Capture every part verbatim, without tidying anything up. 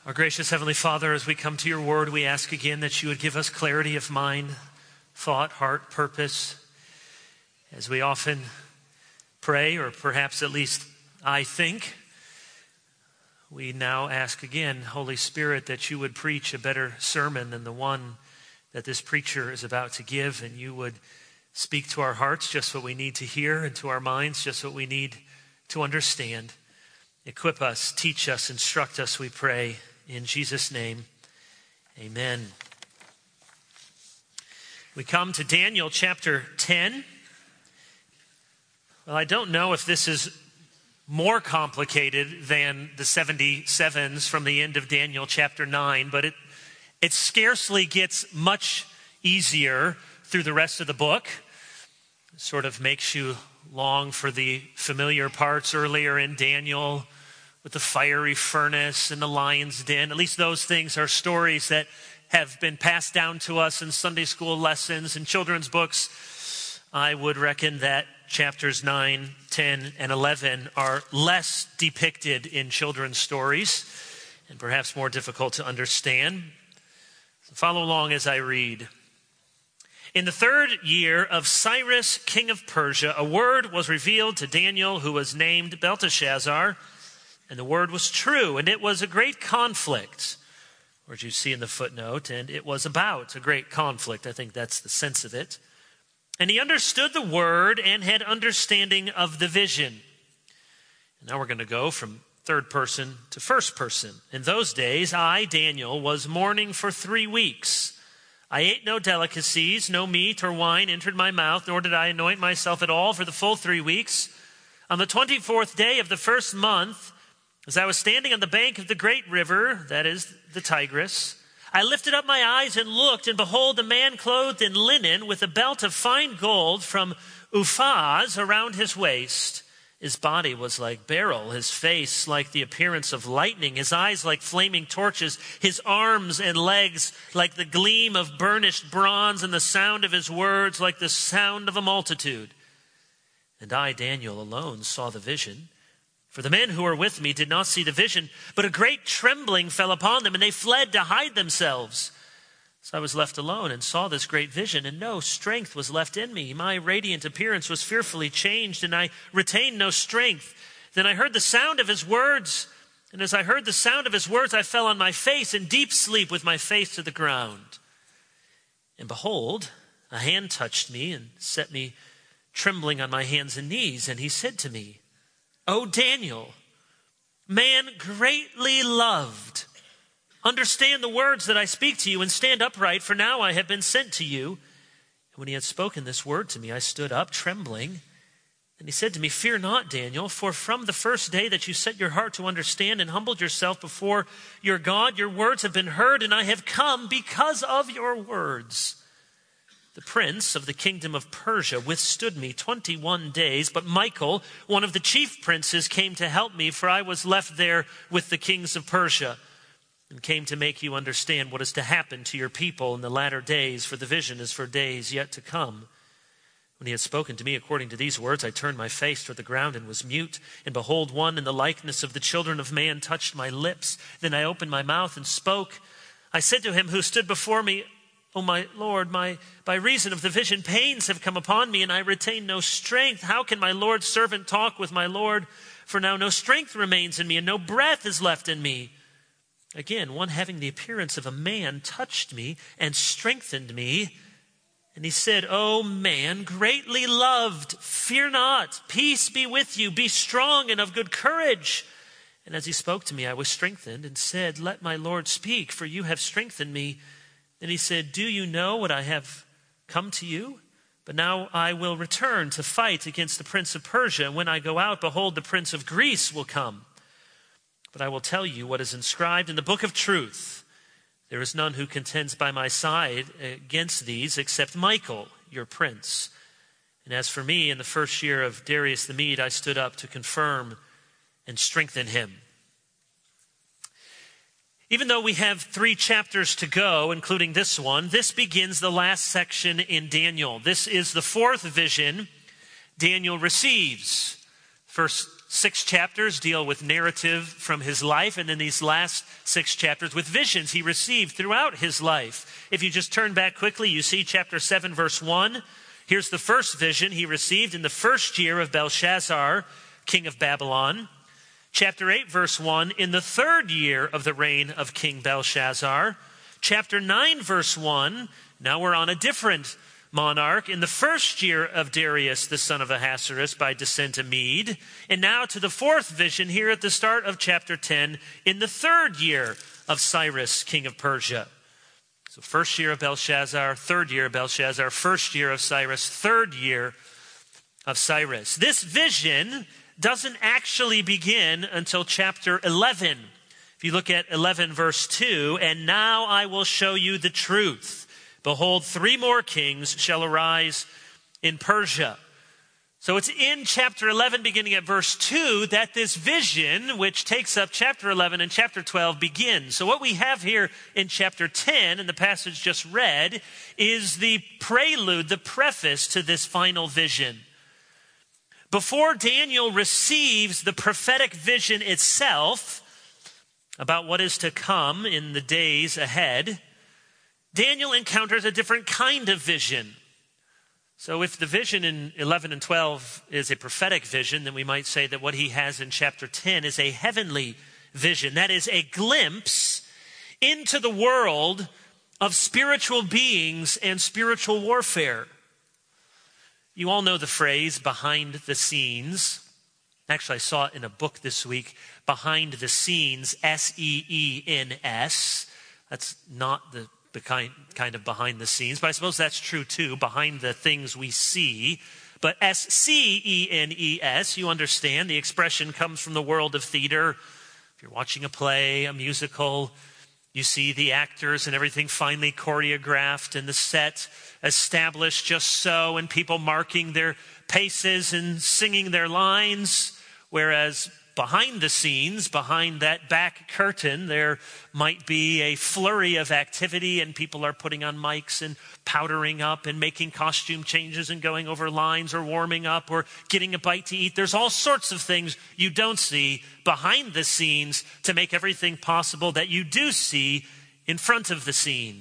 Our gracious Heavenly Father, as we come to your word, we ask again that you would give us clarity of mind, thought, heart, purpose. As we often pray, or perhaps at least I think, we now ask again, Holy Spirit, that you would preach a better sermon than the one that this preacher is about to give, and you would speak to our hearts just what we need to hear, and to our minds just what we need to understand. Equip us, teach us, instruct us, we pray. In Jesus' name, amen. We come to Daniel chapter ten. Well, I don't know if this is more complicated than the seventy-sevens from the end of Daniel chapter nine, but it, it scarcely gets much easier through the rest of the book. It sort of makes you long for the familiar parts earlier in Daniel, with the fiery furnace and the lion's den. At least those things are stories that have been passed down to us in Sunday school lessons and children's books. I would reckon that chapters nine, ten, and eleven are less depicted in children's stories and perhaps more difficult to understand. So follow along as I read. In the third year of Cyrus, king of Persia, a word was revealed to Daniel, who was named Belteshazzar. And the word was true, and it was a great conflict, or as you see in the footnote, and it was about a great conflict. I think that's the sense of it. And he understood the word and had understanding of the vision. And now we're going to go from third person to first person. In those days, I, Daniel, was mourning for three weeks. I ate no delicacies, no meat or wine entered my mouth, nor did I anoint myself at all for the full three weeks. On the twenty-fourth day of the first month, as I was standing on the bank of the great river, that is the Tigris, I lifted up my eyes and looked, and behold, a man clothed in linen with a belt of fine gold from Uphaz around his waist. His body was like beryl, his face like the appearance of lightning, his eyes like flaming torches, his arms and legs like the gleam of burnished bronze, and the sound of his words like the sound of a multitude. And I, Daniel, alone saw the vision. For the men who were with me did not see the vision, but a great trembling fell upon them, and they fled to hide themselves. So I was left alone and saw this great vision, and no strength was left in me. My radiant appearance was fearfully changed, and I retained no strength. Then I heard the sound of his words, and as I heard the sound of his words, I fell on my face in deep sleep with my face to the ground. And behold, a hand touched me and set me trembling on my hands and knees, and he said to me, O Daniel, man greatly loved, understand the words that I speak to you and stand upright, for now I have been sent to you. And when he had spoken this word to me, I stood up trembling. And he said to me, Fear not, Daniel, for from the first day that you set your heart to understand and humbled yourself before your God, your words have been heard, and I have come because of your words. The prince of the kingdom of Persia withstood me twenty-one days, but Michael, one of the chief princes, came to help me, for I was left there with the kings of Persia, and came to make you understand what is to happen to your people in the latter days, for the vision is for days yet to come. When he had spoken to me according to these words, I turned my face toward the ground and was mute. And behold, one in the likeness of the children of man touched my lips. Then I opened my mouth and spoke. I said to him who stood before me, O my Lord, my, by reason of the vision, pains have come upon me, and I retain no strength. How can my Lord's servant talk with my Lord? For now no strength remains in me, and no breath is left in me. Again, one having the appearance of a man touched me and strengthened me. And he said, O man, greatly loved, fear not, peace be with you, be strong and of good courage. And as he spoke to me, I was strengthened and said, Let my Lord speak, for you have strengthened me. Then he said, Do you know what I have come to you? But now I will return to fight against the prince of Persia. And when I go out, behold, the prince of Greece will come. But I will tell you what is inscribed in the book of truth. There is none who contends by my side against these except Michael, your prince. And as for me, in the first year of Darius the Mede, I stood up to confirm and strengthen him. Even though we have three chapters to go, including this one, this begins the last section in Daniel. This is the fourth vision Daniel receives. First six chapters deal with narrative from his life, and then these last six chapters with visions he received throughout his life. If you just turn back quickly, you see chapter seven, verse one. Here's the first vision he received in the first year of Belshazzar, king of Babylon. Chapter eight, verse one, in the third year of the reign of King Belshazzar. Chapter nine, verse one, now we're on a different monarch, in the first year of Darius, the son of Ahasuerus, by descent of Mede. And now to the fourth vision here at the start of chapter ten, in the third year of Cyrus, king of Persia. So first year of Belshazzar, third year of Belshazzar, first year of Cyrus, third year of Cyrus. This vision doesn't actually begin until chapter eleven. If you look at eleven, verse two, and now I will show you the truth. Behold, three more kings shall arise in Persia. So it's in chapter eleven, beginning at verse two, that this vision, which takes up chapter eleven and chapter twelve, begins. So what we have here in chapter ten, in the passage just read, is the prelude, the preface to this final vision. Before Daniel receives the prophetic vision itself about what is to come in the days ahead, Daniel encounters a different kind of vision. So if the vision in eleven and twelve is a prophetic vision, then we might say that what he has in chapter ten is a heavenly vision. That is a glimpse into the world of spiritual beings and spiritual warfare. You all know the phrase, behind the scenes. Actually, I saw it in a book this week, behind the scenes, S E E N S. That's not the the kind, kind of behind the scenes, but I suppose that's true too, behind the things we see. But S C E N E S, you understand, the expression comes from the world of theater. If you're watching a play, a musical, you see the actors and everything finely choreographed and the set established just so, and people marking their paces and singing their lines, whereas behind the scenes, behind that back curtain, there might be a flurry of activity, and people are putting on mics and powdering up and making costume changes and going over lines or warming up or getting a bite to eat. There's all sorts of things you don't see behind the scenes to make everything possible that you do see in front of the scene.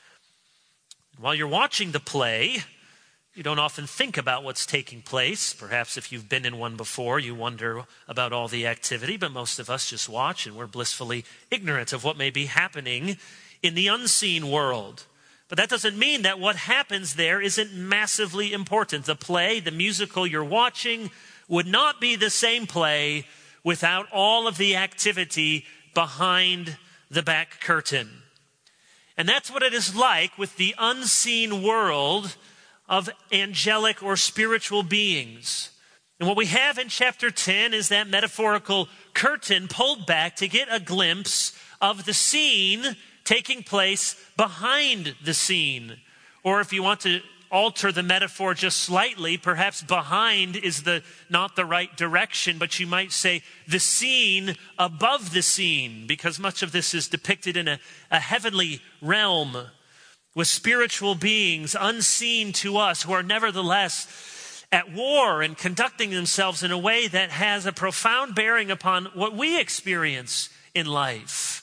While you're watching the play, you don't often think about what's taking place. Perhaps if you've been in one before, you wonder about all the activity, but most of us just watch and we're blissfully ignorant of what may be happening in the unseen world. But that doesn't mean that what happens there isn't massively important. The play, the musical you're watching, would not be the same play without all of the activity behind the back curtain. And that's what it is like with the unseen world of angelic or spiritual beings. And what we have in chapter ten is that metaphorical curtain pulled back to get a glimpse of the scene taking place behind the scene. Or if you want to alter the metaphor just slightly, perhaps behind is the not the right direction, but you might say the scene above the scene, because much of this is depicted in a, a heavenly realm, with spiritual beings unseen to us who are nevertheless at war and conducting themselves in a way that has a profound bearing upon what we experience in life.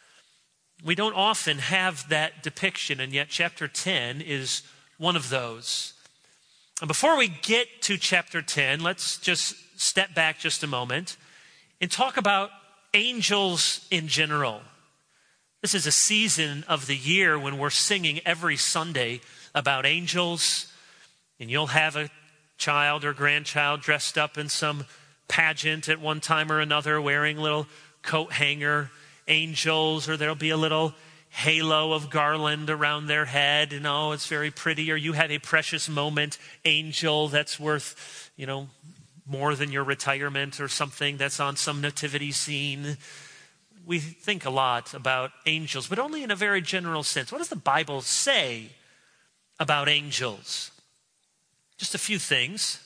We don't often have that depiction, and yet chapter ten is one of those. And before we get to chapter ten, let's just step back just a moment and talk about angels in general. This is a season of the year when we're singing every Sunday about angels, and you'll have a child or grandchild dressed up in some pageant at one time or another, wearing a little coat hanger angels, or there'll be a little halo of garland around their head, and oh, it's very pretty. Or you have a precious moment angel that's worth, you know, more than your retirement, or something that's on some nativity scene. We think a lot about angels, but only in a very general sense. What does the Bible say about angels? Just a few things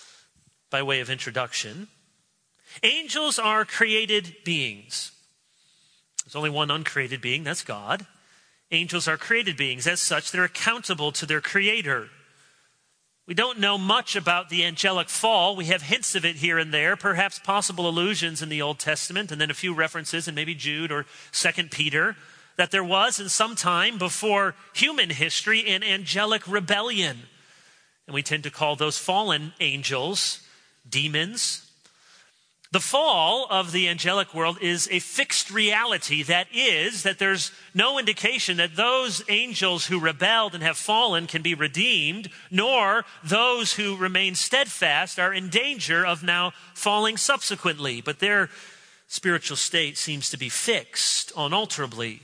by way of introduction. Angels are created beings. There's only one uncreated being, that's God. Angels are created beings. As such, they're accountable to their Creator. We don't know much about the angelic fall. We have hints of it here and there, perhaps possible allusions in the Old Testament, and then a few references in maybe Jude or Second Peter, that there was in some time before human history an angelic rebellion. And we tend to call those fallen angels demons. The fall of the angelic world is a fixed reality. That is, that there's no indication that those angels who rebelled and have fallen can be redeemed, nor those who remain steadfast are in danger of now falling subsequently. But their spiritual state seems to be fixed unalterably.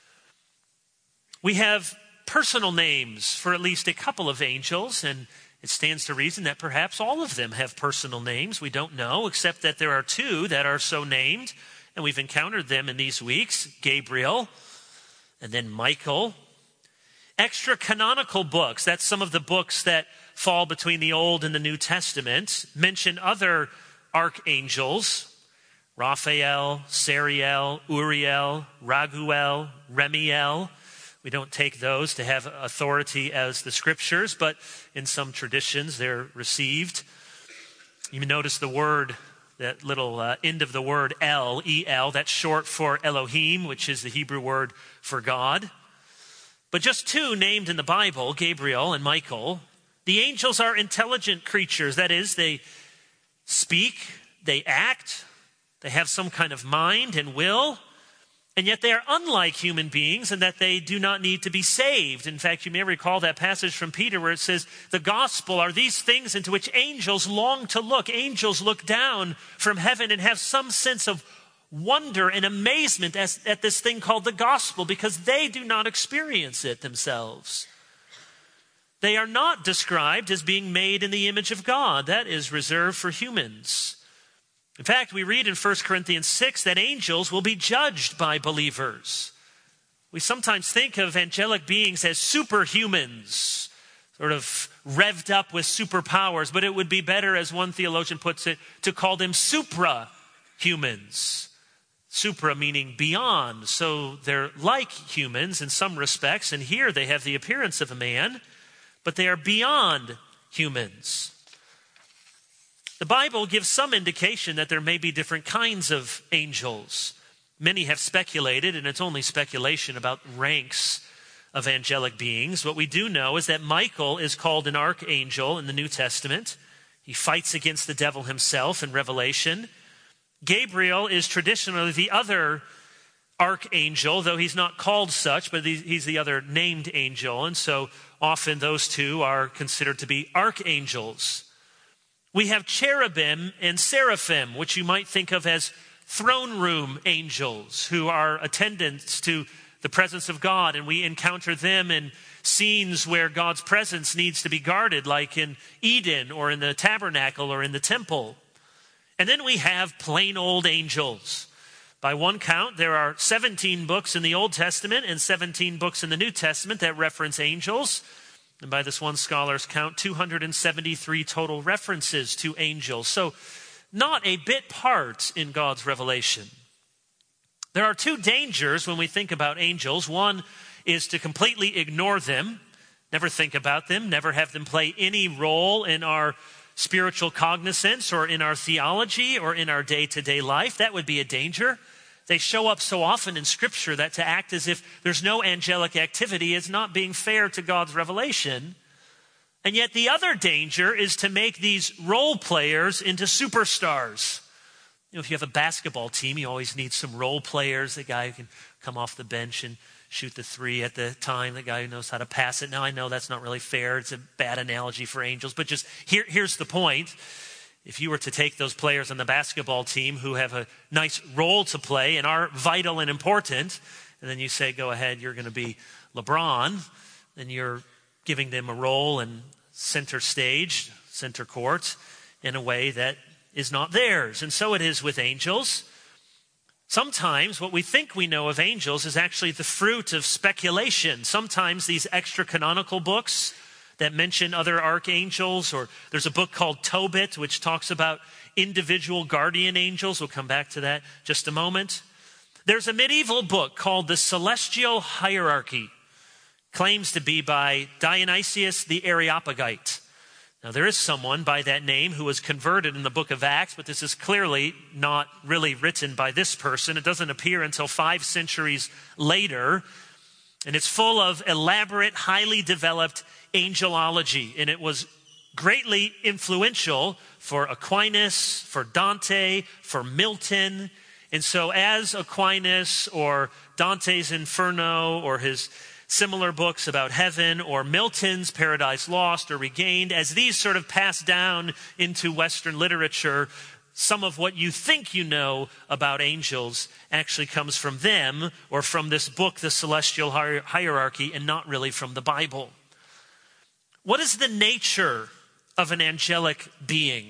We have personal names for at least a couple of angels, and it stands to reason that perhaps all of them have personal names. We don't know, except that there are two that are so named, and we've encountered them in these weeks, Gabriel and then Michael. Extra canonical books, that's some of the books that fall between the Old and the New Testament, mention other archangels: Raphael, Sariel, Uriel, Raguel, Remiel. We don't take those to have authority as the scriptures, but in some traditions they're received. You notice the word, that little uh, end of the word El, E L, that's short for Elohim, which is the Hebrew word for God. But just two named in the Bible, Gabriel and Michael. The angels are intelligent creatures. That is, they speak, they act, they have some kind of mind and will. And yet they are unlike human beings in that they do not need to be saved. In fact, you may recall that passage from Peter where it says, the gospel are these things into which angels long to look. Angels look down from heaven and have some sense of wonder and amazement as, at this thing called the gospel, because they do not experience it themselves. They are not described as being made in the image of God. That is reserved for humans. In fact, we read in First Corinthians six that angels will be judged by believers. We sometimes think of angelic beings as superhumans, sort of revved up with superpowers, but it would be better, as one theologian puts it, to call them supra-humans. Supra meaning beyond, so they're like humans in some respects, and here they have the appearance of a man, but they are beyond humans. The Bible gives some indication that there may be different kinds of angels. Many have speculated, and it's only speculation, about ranks of angelic beings. What we do know is that Michael is called an archangel in the New Testament. He fights against the devil himself in Revelation. Gabriel is traditionally the other archangel, though he's not called such, but he's the other named angel. And so often those two are considered to be archangels. We have cherubim and seraphim, which you might think of as throne room angels who are attendants to the presence of God. And we encounter them in scenes where God's presence needs to be guarded, like in Eden or in the tabernacle or in the temple. And then we have plain old angels. By one count, there are seventeen books in the Old Testament and seventeen books in the New Testament that reference angels. And by this one scholar's count, two hundred seventy-three total references to angels. So not a bit part in God's revelation. There are two dangers when we think about angels. One is to completely ignore them, never think about them, never have them play any role in our spiritual cognizance or in our theology or in our day-to-day life. That would be a danger. They show up so often in Scripture that to act as if there's no angelic activity is not being fair to God's revelation. And yet the other danger is to make these role players into superstars. You know, if you have a basketball team, you always need some role players, the guy who can come off the bench and shoot the three at the time, the guy who knows how to pass it. Now, I know that's not really fair. It's a bad analogy for angels, but just here, here's the point. If you were to take those players on the basketball team who have a nice role to play and are vital and important, and then you say, go ahead, you're going to be LeBron, then you're giving them a role in center stage, center court, in a way that is not theirs. And so it is with angels. Sometimes what we think we know of angels is actually the fruit of speculation. Sometimes these extra canonical books that mention other archangels, or there's a book called Tobit, which talks about individual guardian angels. We'll come back to that just a moment. There's a medieval book called The Celestial Hierarchy, claims to be by Dionysius the Areopagite. Now, there is someone by that name who was converted in the book of Acts, but this is clearly not really written by this person. It doesn't appear until five centuries later, and it's full of elaborate, highly developed angelology, and it was greatly influential for Aquinas, for Dante, for Milton. And so as Aquinas or Dante's Inferno or his similar books about heaven or Milton's Paradise Lost or Regained, as these sort of pass down into Western literature, some of what you think you know about angels actually comes from them or from this book, The Celestial Hierarchy, and not really from the Bible. What is the nature of an angelic being?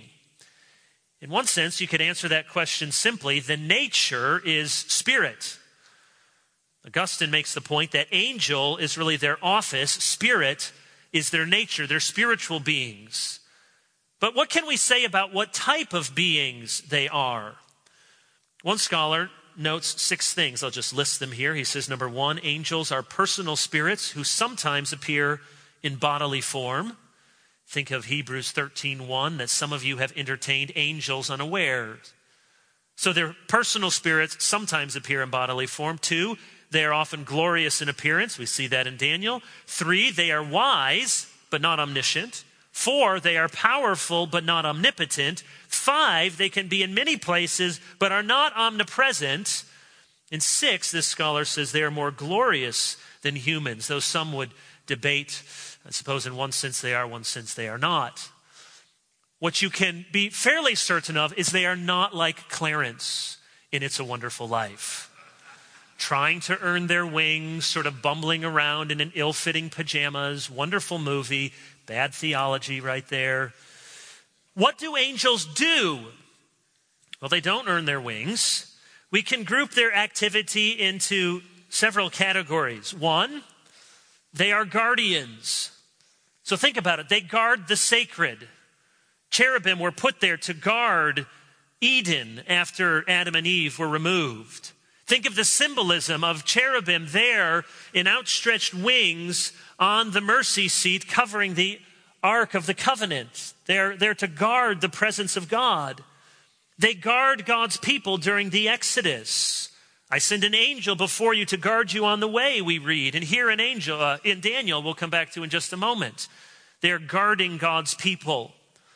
In one sense, you could answer that question simply. The nature is spirit. Augustine makes the point that angel is really their office, spirit is their nature, they're spiritual beings. But what can we say about what type of beings they are? One scholar notes six things. I'll just list them here. He says, number one, angels are personal spirits who sometimes appear in bodily form. Think of Hebrews thirteen one, that some of you have entertained angels unawares. So their personal spirits sometimes appear in bodily form. Two, they are often glorious in appearance. We see that in Daniel. Three, they are wise, but not omniscient. Four, they are powerful, but not omnipotent. Five, they can be in many places, but are not omnipresent. And six, this scholar says they are more glorious than humans, though some would debate, I suppose in one sense they are, one sense they are not. What you can be fairly certain of is they are not like Clarence in It's a Wonderful Life, trying to earn their wings, sort of bumbling around in an ill-fitting pajamas. Wonderful movie, bad theology right there. What do angels do? Well, they don't earn their wings. We can group their activity into several categories. One, they are guardians. So think about it. They guard the sacred. Cherubim were put there to guard Eden after Adam and Eve were removed. Think of the symbolism of cherubim there in outstretched wings on the mercy seat covering the Ark of the Covenant. They're there to guard the presence of God. They guard God's people during the Exodus. I send an angel before you to guard you on the way, we read. And here an angel uh, in Daniel we'll come back to in just a moment. They're guarding God's people.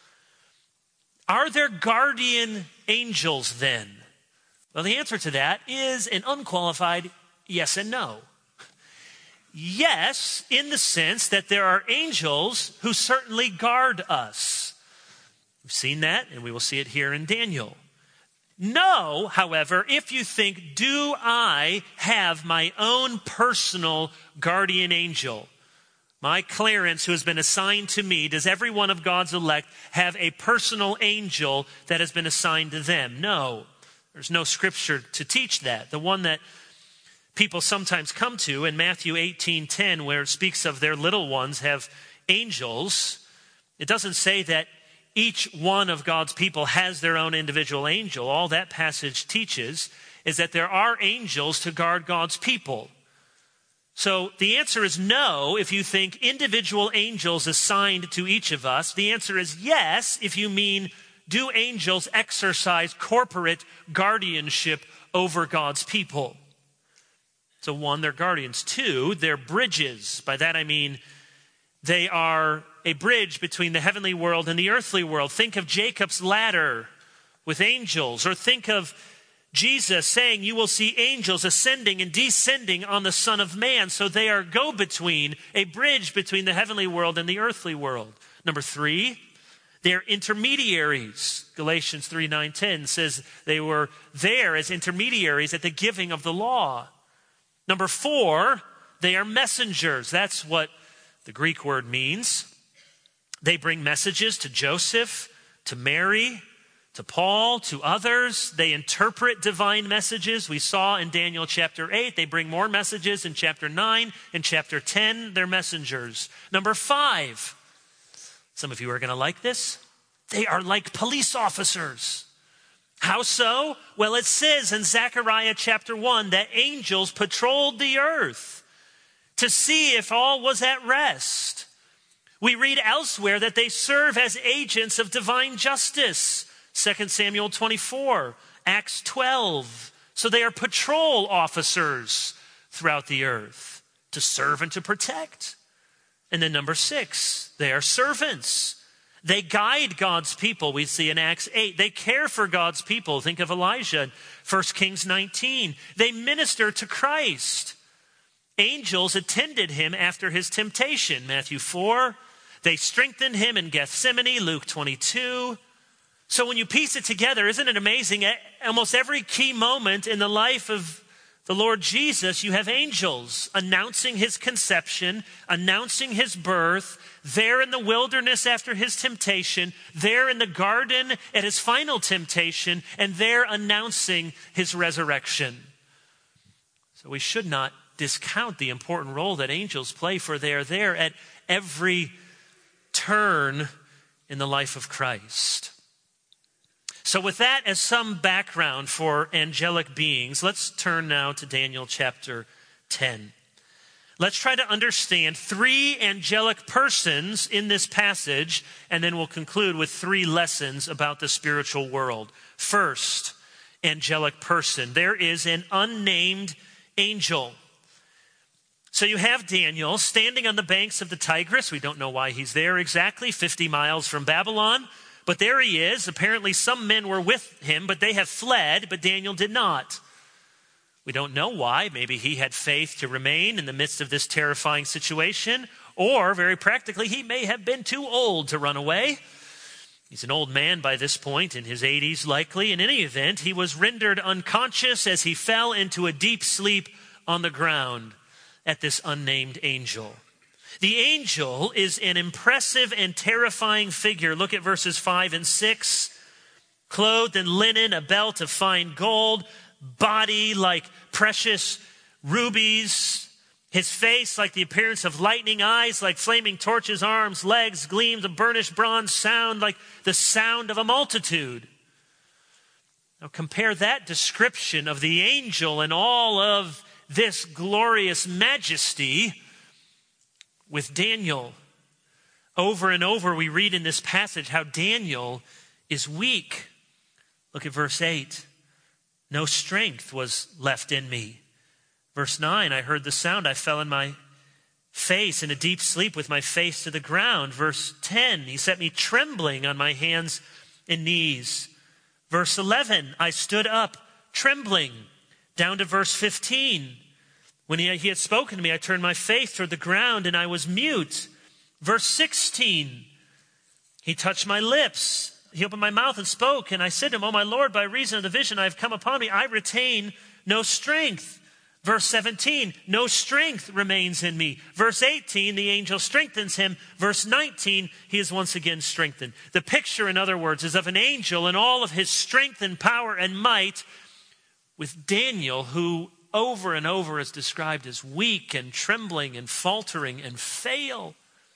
Are there guardian angels then? Well, the answer to that is an unqualified yes and no. Yes, in the sense that there are angels who certainly guard us. We've seen that, and we will see it here in Daniel. No, however, if you think, do I have my own personal guardian angel? My Clarence, who has been assigned to me, does every one of God's elect have a personal angel that has been assigned to them? No. There's no scripture to teach that. The one that people sometimes come to in Matthew eighteen ten, where it speaks of their little ones have angels, it doesn't say that each one of God's people has their own individual angel. All that passage teaches is that there are angels to guard God's people. So the answer is no if you think individual angels assigned to each of us. The answer is yes if you mean, do angels exercise corporate guardianship over God's people? So one, they're guardians. Two, they're bridges. By that I mean they are a bridge between the heavenly world and the earthly world. Think of Jacob's ladder with angels, or think of Jesus saying, you will see angels ascending and descending on the Son of Man. So they are go-between, a bridge between the heavenly world and the earthly world. Number three, they're intermediaries. Galatians three, nine, ten says they were there as intermediaries at the giving of the law. Number four, they are messengers. That's what the Greek word means. They bring messages to Joseph, to Mary, to Paul, to others. They interpret divine messages. We saw in Daniel chapter eight, they bring more messages in chapter nine. In chapter ten, they're messengers. Number five, some of you are going to like this. They are like police officers. How so? Well, it says in Zechariah chapter one that angels patrolled the earth to see if all was at rest. We read elsewhere that they serve as agents of divine justice. Second Samuel twenty-four, Acts twelve. So they are patrol officers throughout the earth to serve and to protect. And then number six, they are servants. They guide God's people, we see in Acts eight. They care for God's people. Think of Elijah in First Kings nineteen. They minister to Christ. Angels attended him after his temptation, Matthew four. They strengthened him in Gethsemane, Luke twenty-two. So when you piece it together, isn't it amazing? At almost every key moment in the life of the Lord Jesus, you have angels announcing his conception, announcing his birth, there in the wilderness after his temptation, there in the garden at his final temptation, and there announcing his resurrection. So we should not discount the important role that angels play, for they are there at every turn in the life of Christ. So with that as some background for angelic beings, let's turn now to Daniel chapter ten. Let's try to understand three angelic persons in this passage, and then we'll conclude with three lessons about the spiritual world. First, angelic person. There is an unnamed angel. So you have Daniel standing on the banks of the Tigris. We don't know why he's there exactly, fifty miles from Babylon. But there he is. Apparently some men were with him, but they have fled, but Daniel did not. We don't know why. Maybe he had faith to remain in the midst of this terrifying situation, or very practically, he may have been too old to run away. He's an old man by this point, in his eighties likely. In any event, he was rendered unconscious as he fell into a deep sleep on the ground at this unnamed angel. The angel is an impressive and terrifying figure. Look at verses five and six. Clothed in linen, a belt of fine gold, body like precious rubies, his face like the appearance of lightning, eyes like flaming torches, arms, legs, gleams of burnished bronze, sound like the sound of a multitude. Now compare that description of the angel and all of this glorious majesty with Daniel. Over and over we read in this passage how Daniel is weak. Look at verse eight. No strength was left in me. Verse nine, I heard the sound. I fell in my face in a deep sleep with my face to the ground. Verse ten, he set me trembling on my hands and knees. Verse eleven, I stood up trembling. Down to verse fifteen, when he, he had spoken to me, I turned my face toward the ground and I was mute. Verse sixteen, he touched my lips. He opened my mouth and spoke, and I said to him, "Oh, my Lord, by reason of the vision I have come upon me, I retain no strength." Verse seventeen, no strength remains in me. Verse eighteen, the angel strengthens him. Verse nineteen, he is once again strengthened. The picture, in other words, is of an angel in all of his strength and power and might, with Daniel, who over and over is described as weak and trembling and faltering and fail.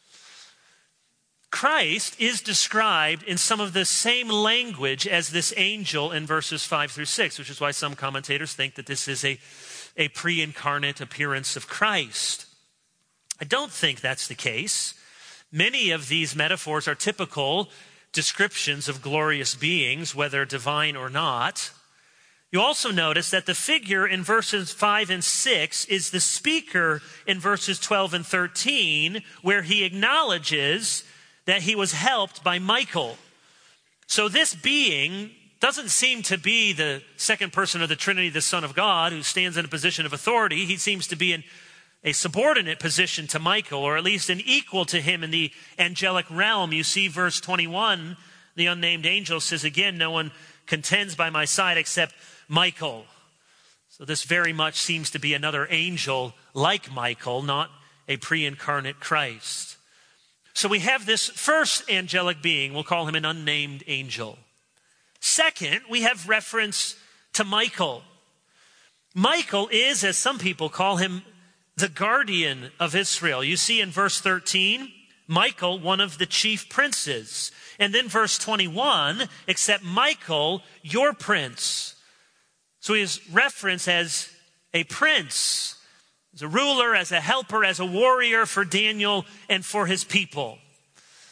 Christ is described in some of the same language as this angel in verses five through six, which is why some commentators think that this is a, a pre-incarnate appearance of Christ. I don't think that's the case. Many of these metaphors are typical descriptions of glorious beings, whether divine or not. You also notice that the figure in verses five and six is the speaker in verses twelve and thirteen, where he acknowledges that he was helped by Michael. So this being doesn't seem to be the second person of the Trinity, the Son of God, who stands in a position of authority. He seems to be in a subordinate position to Michael, or at least an equal to him in the angelic realm. You see verse twenty-one, the unnamed angel says again, "No one contends by my side except Michael." So this very much seems to be another angel like Michael, not a pre-incarnate Christ. So we have this first angelic being, we'll call him an unnamed angel. Second, we have reference to Michael. Michael is, as some people call him, the guardian of Israel. You see in verse thirteen, Michael, one of the chief princes. And then verse twenty-one, except Michael, your prince. So he is referenced as a prince, as a ruler, as a helper, as a warrior for Daniel and for his people.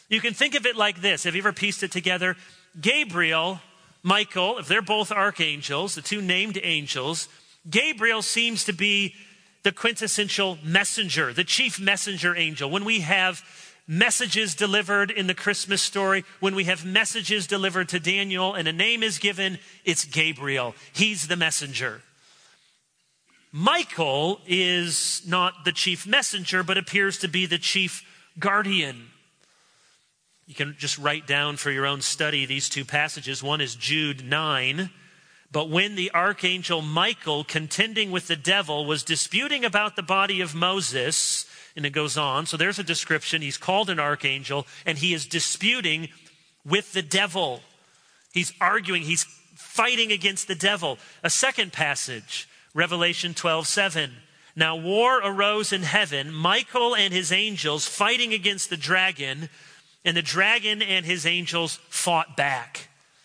You can think of it like this. Have you ever pieced it together? Gabriel, Michael, if they're both archangels, the two named angels, Gabriel seems to be the quintessential messenger, the chief messenger angel. When we have messages delivered in the Christmas story, when we have messages delivered to Daniel and a name is given, it's Gabriel. He's the messenger. Michael is not the chief messenger, but appears to be the chief guardian. You can just write down for your own study these two passages. One is Jude nine. But when the archangel Michael, contending with the devil, was disputing about the body of Moses, and it goes on. So there's a description. He's called an archangel, and he is disputing with the devil. He's arguing. He's fighting against the devil. A second passage, Revelation twelve seven. Now war arose in heaven, Michael and his angels fighting against the dragon, and the dragon and his angels fought back.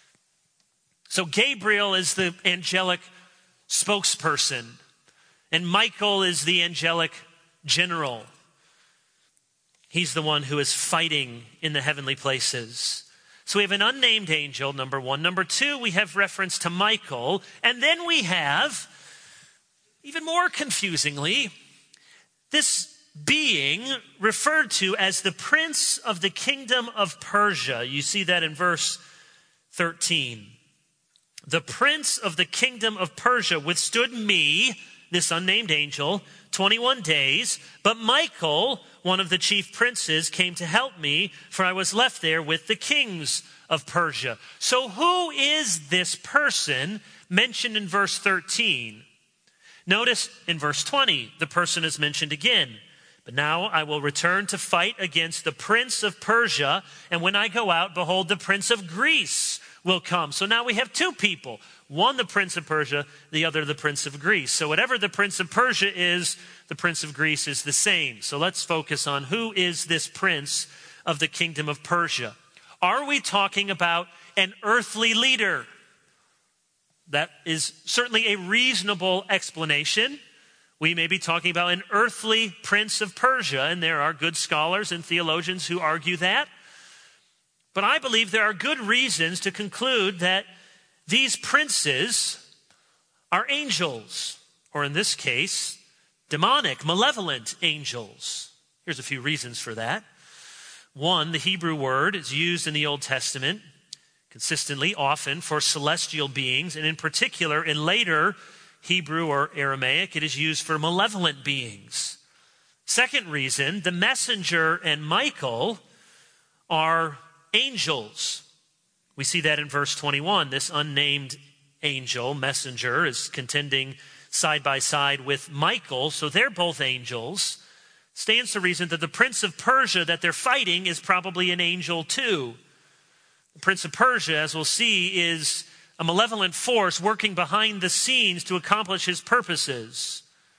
So Gabriel is the angelic spokesperson, and Michael is the angelic general. He's the one who is fighting in the heavenly places. So we have an unnamed angel, number one. Number two, we have reference to Michael. And then we have, even more confusingly, this being referred to as the prince of the kingdom of Persia. You see that in verse thirteen. The prince of the kingdom of Persia withstood me, this unnamed angel, twenty-one days. But Michael, one of the chief princes, came to help me, for I was left there with the kings of Persia. So who is this person mentioned in verse thirteen? Notice in verse twenty, the person is mentioned again. But now I will return to fight against the prince of Persia, and when I go out, behold, the prince of Greece will come. So now we have two people. One, the prince of Persia, the other, the prince of Greece. So whatever the prince of Persia is, the prince of Greece is the same. So let's focus on who is this prince of the kingdom of Persia. Are we talking about an earthly leader? That is certainly a reasonable explanation. We may be talking about an earthly prince of Persia, and there are good scholars and theologians who argue that. But I believe there are good reasons to conclude that these princes are angels, or in this case, demonic, malevolent angels. Here's a few reasons for that. One, the Hebrew word is used in the Old Testament consistently, often, for celestial beings, and in particular, in later Hebrew or Aramaic, it is used for malevolent beings. Second reason, the messenger and Michael are angels. We see that in verse twenty-one. This unnamed angel, messenger, is contending side by side with Michael, so they're both angels. Stands to reason that the prince of Persia that they're fighting is probably an angel too. The prince of Persia, as we'll see, is a malevolent force working behind the scenes to accomplish his purposes.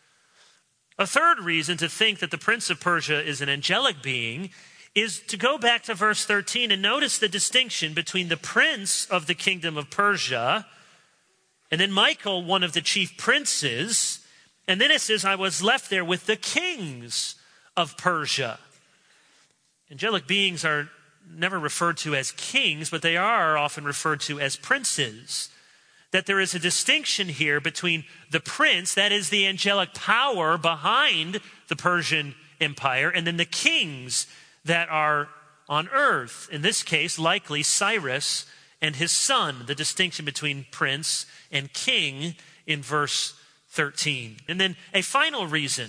A third reason to think that the prince of Persia is an angelic being is to go back to verse thirteen and notice the distinction between the prince of the kingdom of Persia and then Michael, one of the chief princes. And then it says, I was left there with the kings of Persia. Angelic beings are never referred to as kings, but they are often referred to as princes. That there is a distinction here between the prince, that is the angelic power behind the Persian Empire, and then the kings that are on earth. In this case, likely Cyrus and his son, the distinction between prince and king in verse thirteen. And then a final reason.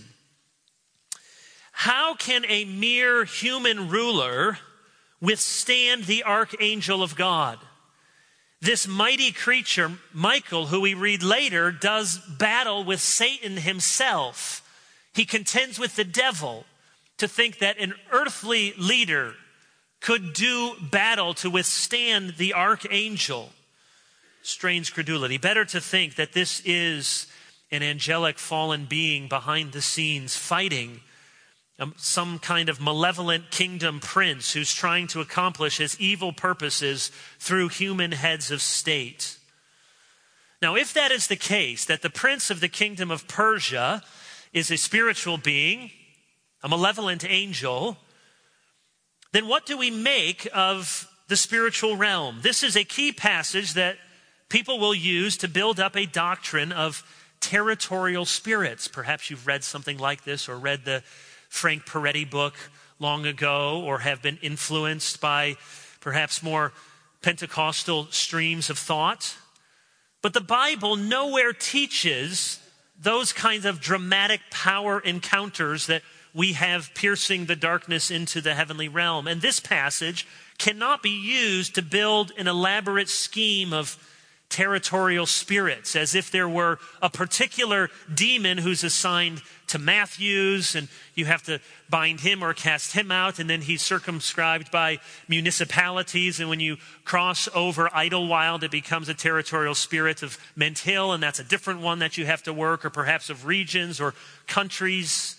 How can a mere human ruler withstand the archangel of God? This mighty creature, Michael, who we read later, does battle with Satan himself. He contends with the devil. To think that an earthly leader could do battle to withstand the archangel. Strange credulity. Better to think that this is an angelic fallen being behind the scenes fighting um, some kind of malevolent kingdom prince who's trying to accomplish his evil purposes through human heads of state. Now, if that is the case, that the prince of the kingdom of Persia is a spiritual being, a malevolent angel, then what do we make of the spiritual realm? This is a key passage that people will use to build up a doctrine of territorial spirits. Perhaps you've read something like this or read the Frank Peretti book long ago, or have been influenced by perhaps more Pentecostal streams of thought. But the Bible nowhere teaches those kinds of dramatic power encounters that we have piercing the darkness into the heavenly realm. And this passage cannot be used to build an elaborate scheme of territorial spirits, as if there were a particular demon who's assigned to Matthews, and you have to bind him or cast him out, and then he's circumscribed by municipalities, and when you cross over Idlewild, it becomes a territorial spirit of Mint Hill, and that's a different one that you have to work, or perhaps of regions or countries.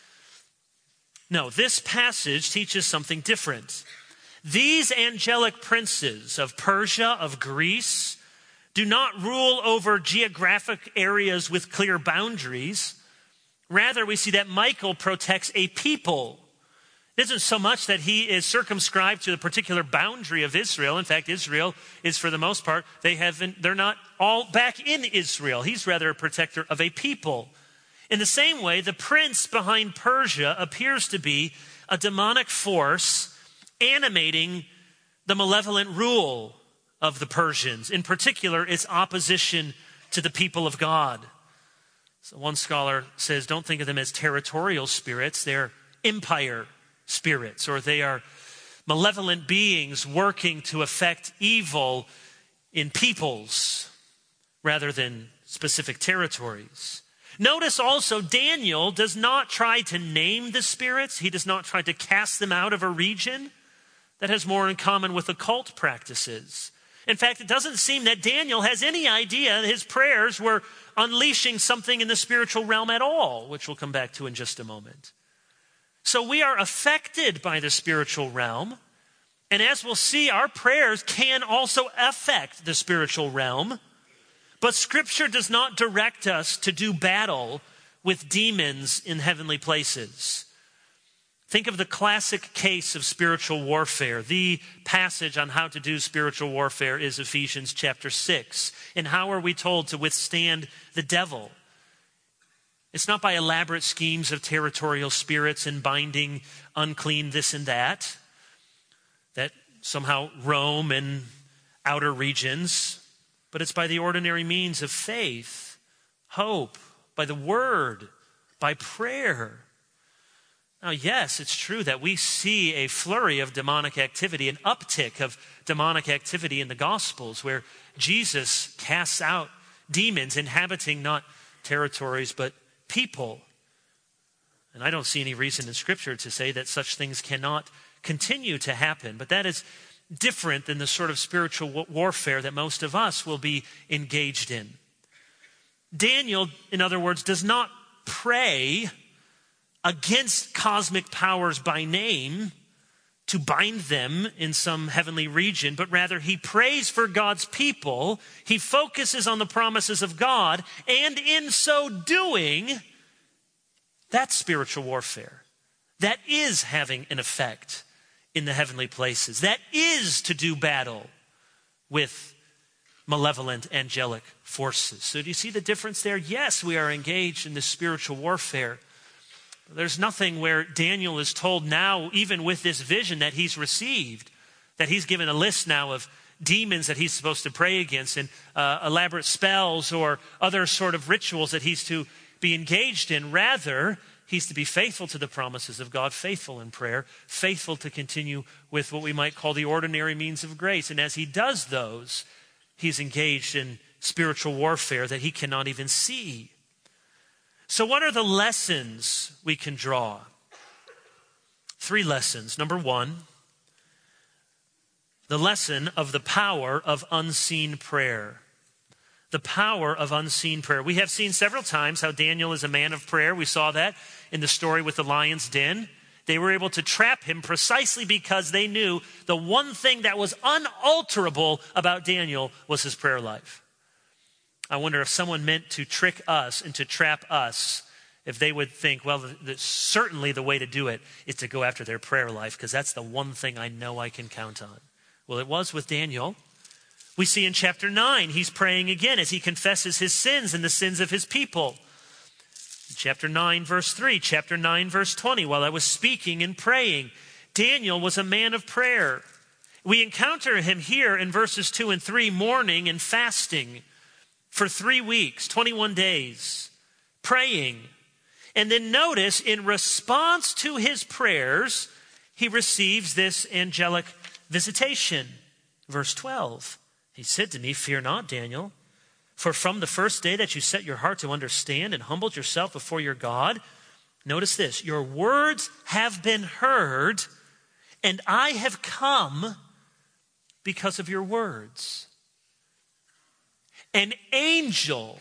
No, this passage teaches something different. These angelic princes of Persia, of Greece, do not rule over geographic areas with clear boundaries. Rather, we see that Michael protects a people. It isn't so much that he is circumscribed to the particular boundary of Israel. In fact, Israel is, for the most part, they haven't, they're not all back in Israel. He's rather a protector of a people. In the same way, the prince behind Persia appears to be a demonic force animating the malevolent rule of the Persians, in particular, its opposition to the people of God. So one scholar says, don't think of them as territorial spirits. They're empire spirits, or they are malevolent beings working to effect evil in peoples rather than specific territories. Notice also, Daniel does not try to name the spirits. He does not try to cast them out of a region. That has more in common with occult practices. In fact, it doesn't seem that Daniel has any idea his prayers were unleashing something in the spiritual realm at all, which we'll come back to in just a moment. So we are affected by the spiritual realm. And as we'll see, our prayers can also affect the spiritual realm. But Scripture does not direct us to do battle with demons in heavenly places. Think of the classic case of spiritual warfare. The passage on how to do spiritual warfare is Ephesians chapter six. And how are we told to withstand the devil? It's not by elaborate schemes of territorial spirits and binding unclean this and that, that somehow roam in outer regions, but it's by the ordinary means of faith, hope, by the word, by prayer. Now, yes, it's true that we see a flurry of demonic activity, an uptick of demonic activity in the Gospels, where Jesus casts out demons inhabiting not territories but people. And I don't see any reason in Scripture to say that such things cannot continue to happen. But that is different than the sort of spiritual warfare that most of us will be engaged in. Daniel, in other words, does not pray against cosmic powers by name to bind them in some heavenly region, but rather he prays for God's people. He focuses on the promises of God, and in so doing, that's spiritual warfare. That is having an effect in the heavenly places. That is to do battle with malevolent angelic forces. So do you see the difference there? Yes, we are engaged in this spiritual warfare. There's nothing where Daniel is told now, even with this vision that he's received, that he's given a list now of demons that he's supposed to pray against and uh, elaborate spells or other sort of rituals that he's to be engaged in. Rather, he's to be faithful to the promises of God, faithful in prayer, faithful to continue with what we might call the ordinary means of grace. And as he does those, he's engaged in spiritual warfare that he cannot even see. So what are the lessons we can draw? Three lessons. Number one, the lesson of the power of unseen prayer. The power of unseen prayer. We have seen several times how Daniel is a man of prayer. We saw that in the story with the lion's den. They were able to trap him precisely because they knew the one thing that was unalterable about Daniel was his prayer life. I wonder if someone meant to trick us and to trap us if they would think, well, the, the, certainly the way to do it is to go after their prayer life, because that's the one thing I know I can count on. Well, it was with Daniel. We see in chapter nine, he's praying again as he confesses his sins and the sins of his people. Chapter nine, verse three, chapter nine, verse twenty, while I was speaking and praying, Daniel was a man of prayer. We encounter him here in verses two and three, mourning and fasting for three weeks, twenty-one days, praying. And then notice, in response to his prayers, he receives this angelic visitation. Verse twelve, he said to me, "Fear not, Daniel, for from the first day that you set your heart to understand and humbled yourself before your God," notice this, "your words have been heard, and I have come because of your words." An angel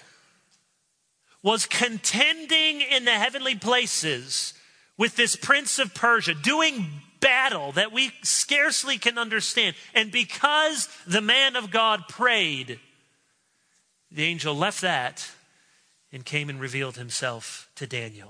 was contending in the heavenly places with this prince of Persia, doing battle that we scarcely can understand. And because the man of God prayed, the angel left that and came and revealed himself to Daniel.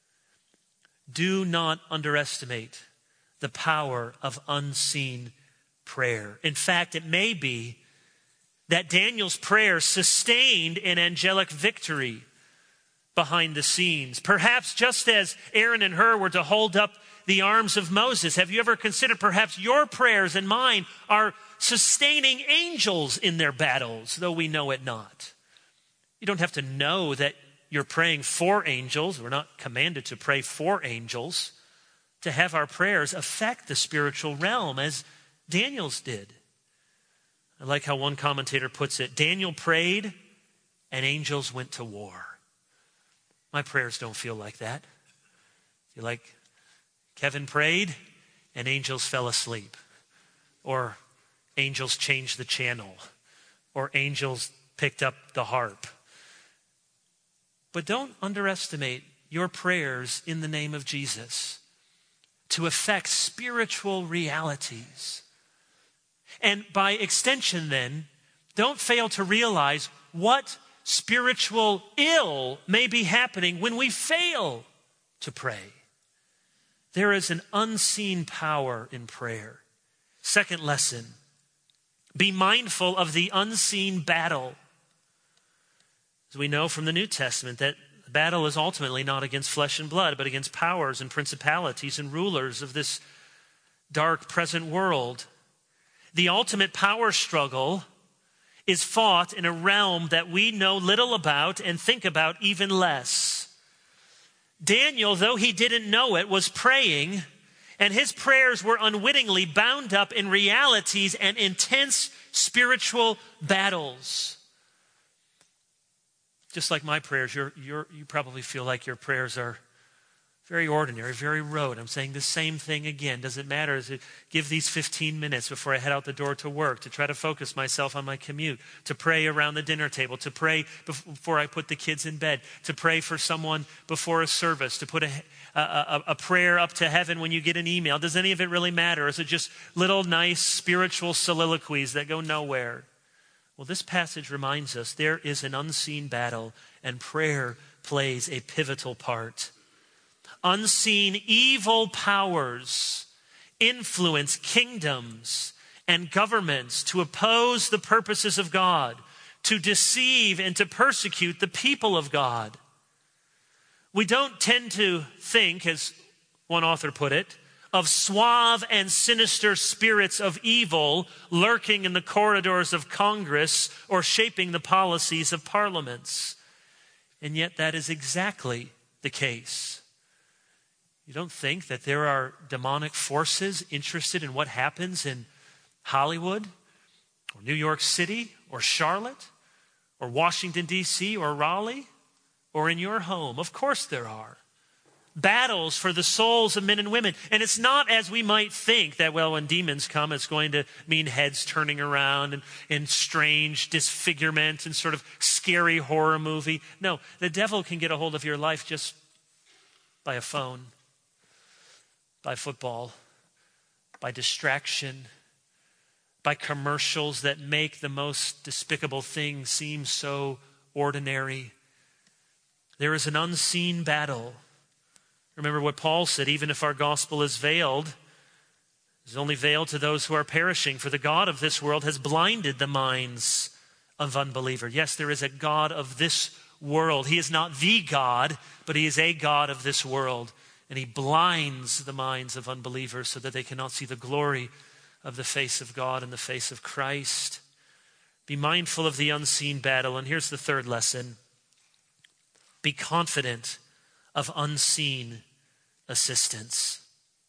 Do not underestimate the power of unseen prayer. In fact, it may be that Daniel's prayer sustained an angelic victory behind the scenes. Perhaps just as Aaron and Hur were to hold up the arms of Moses, have you ever considered perhaps your prayers and mine are sustaining angels in their battles, though we know it not? You don't have to know that you're praying for angels. We're not commanded to pray for angels, to have our prayers affect the spiritual realm as Daniel's did. I like how one commentator puts it, Daniel prayed and angels went to war. My prayers don't feel like that. You like Kevin prayed and angels fell asleep, or angels changed the channel, or angels picked up the harp. But don't underestimate your prayers in the name of Jesus to affect spiritual realities. And by extension then, don't fail to realize what spiritual ill may be happening when we fail to pray. There is an unseen power in prayer. Second lesson, be mindful of the unseen battle. As we know from the New Testament that the battle is ultimately not against flesh and blood, but against powers and principalities and rulers of this dark present world. The ultimate power struggle is fought in a realm that we know little about and think about even less. Daniel, though he didn't know it, was praying, and his prayers were unwittingly bound up in realities and intense spiritual battles. Just like my prayers, you're, you're, you probably feel like your prayers are very ordinary, very rote. I'm saying the same thing again. Does it matter? Does it give these fifteen minutes before I head out the door to work to try to focus myself on my commute, to pray around the dinner table, to pray before I put the kids in bed, to pray for someone before a service, to put a, a, a prayer up to heaven when you get an email? Does any of it really matter? Is it just little nice spiritual soliloquies that go nowhere? Well, this passage reminds us there is an unseen battle, and prayer plays a pivotal part. Unseen evil powers influence kingdoms and governments to oppose the purposes of God, to deceive and to persecute the people of God. We don't tend to think, as one author put it, of suave and sinister spirits of evil lurking in the corridors of Congress or shaping the policies of parliaments. And yet that is exactly the case. You don't think that there are demonic forces interested in what happens in Hollywood or New York City or Charlotte or Washington, D C or Raleigh or in your home? Of course there are. Battles for the souls of men and women. And it's not as we might think that, well, when demons come, it's going to mean heads turning around and, and strange disfigurement and sort of scary horror movie. No, the devil can get a hold of your life just by a phone, by football, by distraction, by commercials that make the most despicable things seem so ordinary. There is an unseen battle. Remember what Paul said, even if our gospel is veiled, it is only veiled to those who are perishing, for the God of this world has blinded the minds of unbelievers. Yes, there is a God of this world. He is not the God, but he is a God of this world. And he blinds the minds of unbelievers so that they cannot see the glory of the face of God and the face of Christ. Be mindful of the unseen battle. And here's the third lesson. Be confident of unseen assistance.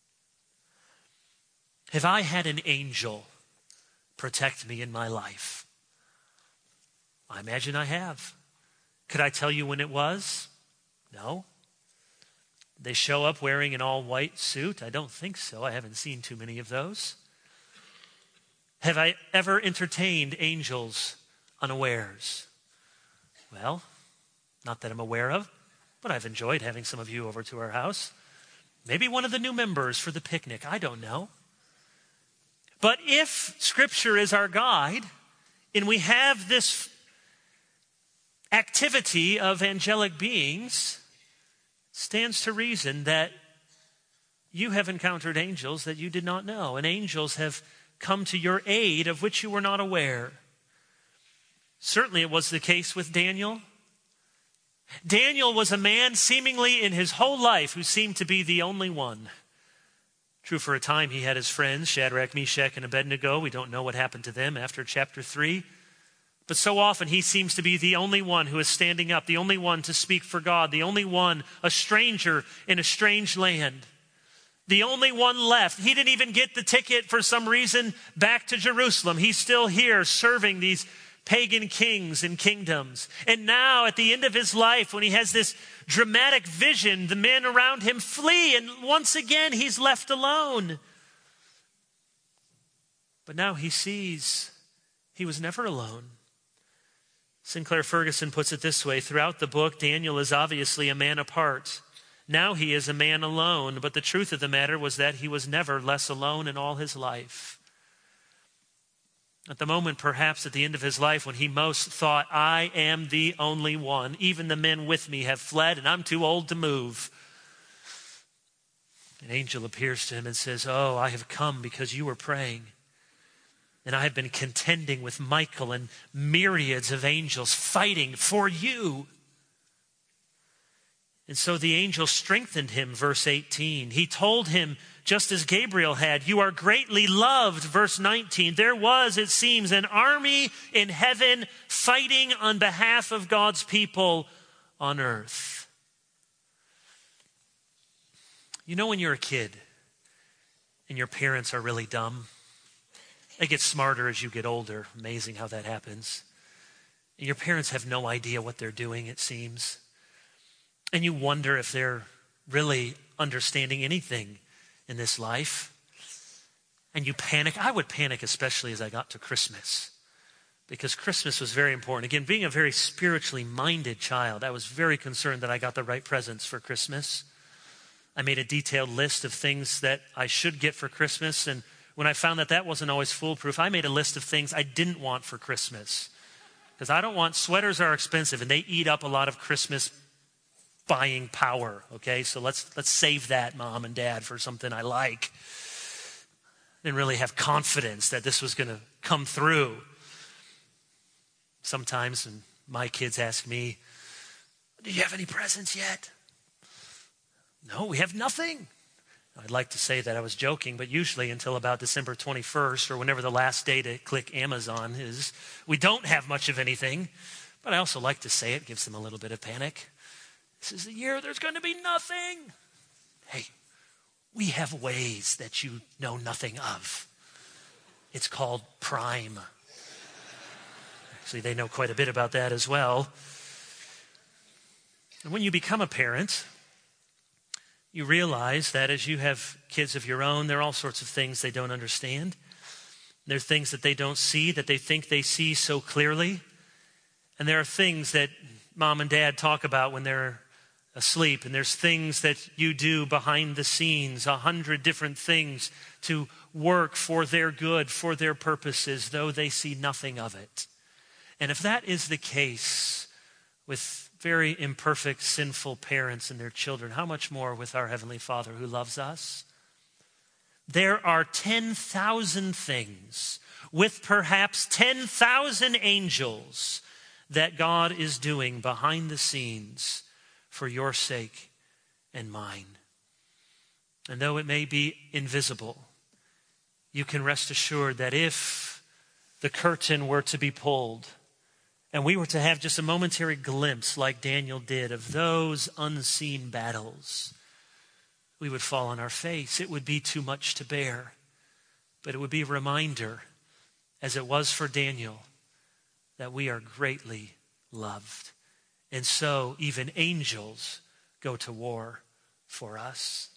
Have I had an angel protect me in my life? I imagine I have. Could I tell you when it was? No. They show up wearing an all-white suit? I don't think so. I haven't seen too many of those. Have I ever entertained angels unawares? Well, not that I'm aware of, but I've enjoyed having some of you over to our house. Maybe one of the new members for the picnic. I don't know. But if Scripture is our guide, and we have this activity of angelic beings, stands to reason that you have encountered angels that you did not know, and angels have come to your aid of which you were not aware. Certainly it was the case with Daniel. Daniel was a man seemingly in his whole life who seemed to be the only one. True, for a time he had his friends, Shadrach, Meshach, and Abednego. We don't know what happened to them after chapter three. But so often he seems to be the only one who is standing up, the only one to speak for God, the only one, a stranger in a strange land, the only one left. He didn't even get the ticket for some reason back to Jerusalem. He's still here serving these pagan kings and kingdoms. And now at the end of his life, when he has this dramatic vision, the men around him flee, and once again he's left alone. But now he sees he was never alone. Sinclair Ferguson puts it this way: throughout the book, Daniel is obviously a man apart. Now he is a man alone, but the truth of the matter was that he was never less alone in all his life. At the moment, perhaps at the end of his life, when he most thought, I am the only one, even the men with me have fled and I'm too old to move, an angel appears to him and says, oh, I have come because you were praying. And I have been contending with Michael and myriads of angels fighting for you. And so the angel strengthened him, verse eighteen. He told him, just as Gabriel had, you are greatly loved, verse nineteen. There was, it seems, an army in heaven fighting on behalf of God's people on earth. You know when you're a kid and your parents are really dumb? They get smarter as you get older. Amazing how that happens. And your parents have no idea what they're doing, it seems. And you wonder if they're really understanding anything in this life. And you panic. I would panic especially as I got to Christmas, because Christmas was very important. Again, being a very spiritually minded child, I was very concerned that I got the right presents for Christmas. I made a detailed list of things that I should get for Christmas, and when I found that that wasn't always foolproof, I made a list of things I didn't want for Christmas. Because I don't want, sweaters are expensive and they eat up a lot of Christmas buying power, okay? So let's let's save that, Mom and Dad, for something I like. Didn't really have confidence that this was going to come through. Sometimes when my kids ask me, do you have any presents yet? No, we have nothing. I'd like to say that I was joking, but usually until about December twenty-first or whenever the last day to click Amazon is, we don't have much of anything. But I also like to say it, gives them a little bit of panic. This is the year there's going to be nothing. Hey, we have ways that you know nothing of. It's called Prime. Actually, they know quite a bit about that as well. And when you become a parent, you realize that as you have kids of your own, there are all sorts of things they don't understand. There are things that they don't see that they think they see so clearly. And there are things that Mom and Dad talk about when they're asleep. And there's things that you do behind the scenes, a hundred different things to work for their good, for their purposes, though they see nothing of it. And if that is the case with very imperfect, sinful parents and their children, how much more with our Heavenly Father who loves us? There are ten thousand things with perhaps ten thousand angels that God is doing behind the scenes for your sake and mine. And though it may be invisible, you can rest assured that if the curtain were to be pulled and we were to have just a momentary glimpse like Daniel did of those unseen battles, we would fall on our face. It would be too much to bear. But it would be a reminder, as it was for Daniel, that we are greatly loved. And so even angels go to war for us.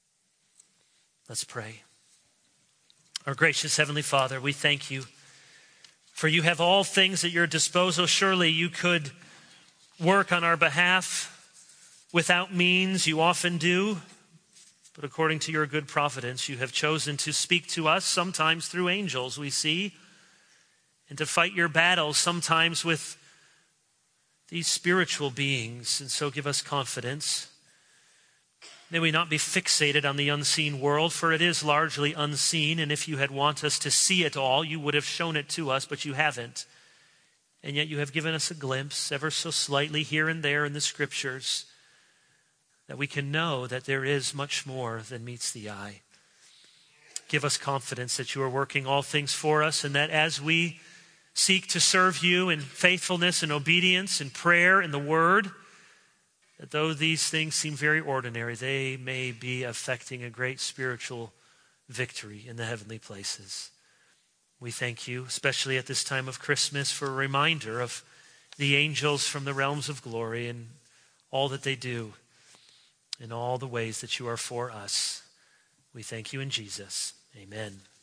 Let's pray. Our gracious Heavenly Father, we thank you for you have all things at your disposal. Surely you could work on our behalf without means. You often do. But according to your good providence, you have chosen to speak to us, sometimes through angels, we see, and to fight your battles, sometimes with these spiritual beings. And so give us confidence. May we not be fixated on the unseen world, for it is largely unseen. And if you had wanted us to see it all, you would have shown it to us, but you haven't. And yet you have given us a glimpse, ever so slightly here and there in the Scriptures, that we can know that there is much more than meets the eye. Give us confidence that you are working all things for us, and that as we seek to serve you in faithfulness and obedience and prayer and the word, that though these things seem very ordinary, they may be affecting a great spiritual victory in the heavenly places. We thank you, especially at this time of Christmas, for a reminder of the angels from the realms of glory and all that they do in all the ways that you are for us. We thank you in Jesus. Amen.